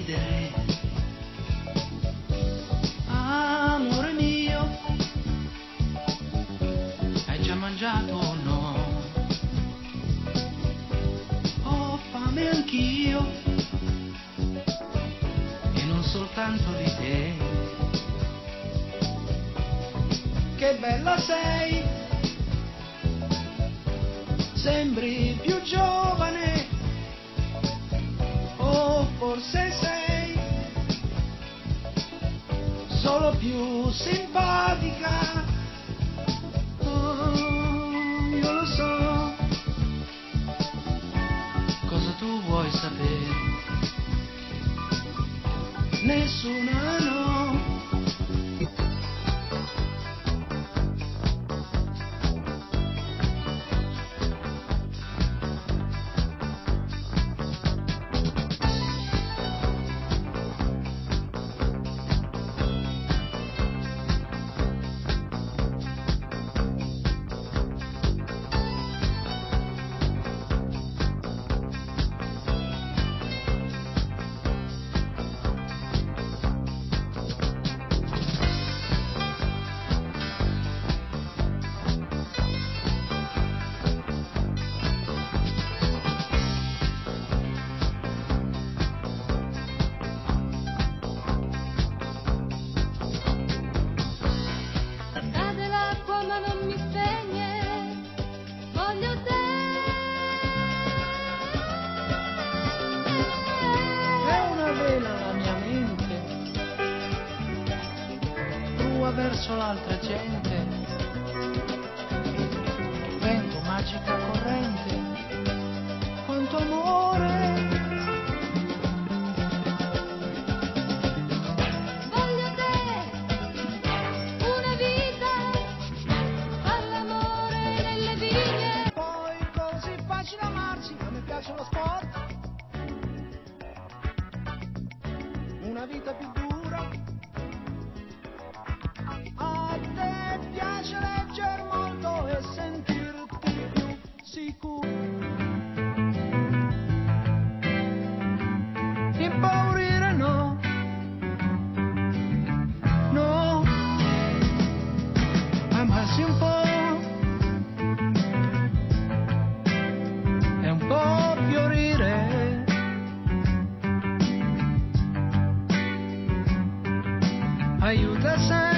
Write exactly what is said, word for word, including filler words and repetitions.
ridere. Amore mio, hai già mangiato o no? Ho fame anch'io e non soltanto di te. Che bella sei, sembri più giovane, o forse sei solo più simpatica. Oh, io lo so cosa tu vuoi sapere, nessuna no. Verso l'altra gente, vento, magica corrente, quanto amore. Voglio te, una vita, all'amore nelle vigne. Poi così facile amarsi, a me piace lo sport, una vita più dura. A te piace leggere molto e sentirti più sicuro, impaurire no, no, amarsi un po' è un po' fiorire, aiuta sempre.